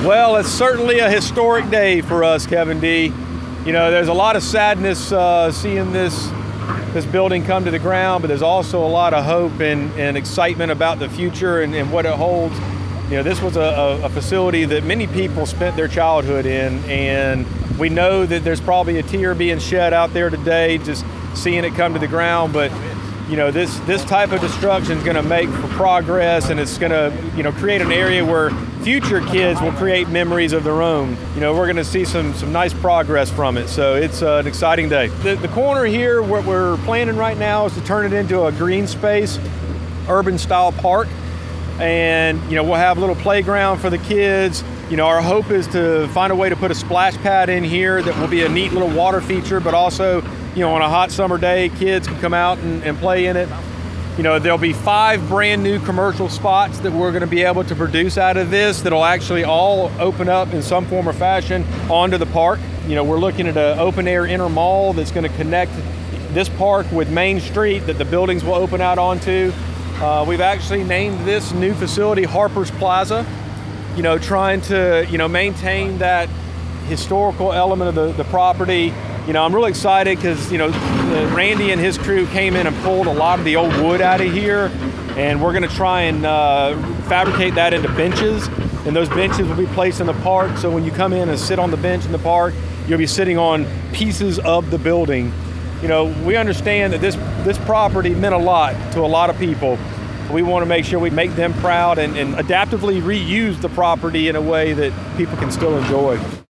Well, it's certainly a historic day for us, Kevin D. You know, there's a lot of sadness seeing this building come to the ground, but there's also a lot of hope and excitement about the future and what it holds. You know, this was a facility that many people spent their childhood in, and we know that there's probably a tear being shed out there today just seeing it come to the ground, but you know, this type of destruction is going to make for progress, and it's going to, you know, create an area where future kids will create memories of their own. You know, we're going to see some nice progress from it. So it's an exciting day. The corner here, what we're planning right now is to turn it into a green space, urban style park. And, you know, we'll have a little playground for the kids. You know, our hope is to find a way to put a splash pad in here that will be a neat little water feature, but also, you know, on a hot summer day, kids can come out and play in it. You know, there'll be 5 brand new commercial spots that we're going to be able to produce out of this that'll actually all open up in some form or fashion onto the park. You know, we're looking at an open air inner mall that's going to connect this park with Main Street that the buildings will open out onto. We've actually named this new facility Harper's Plaza, you know, trying to, you know, maintain that historical element of the property. You know, I'm really excited because, you know, Randy and his crew came in and pulled a lot of the old wood out of here, and we're going to try and fabricate that into benches, and those benches will be placed in the park, so when you come in and sit on the bench in the park, you'll be sitting on pieces of the building. You know, we understand that this property meant a lot to a lot of people. We want to make sure we make them proud and adaptively reuse the property in a way that people can still enjoy.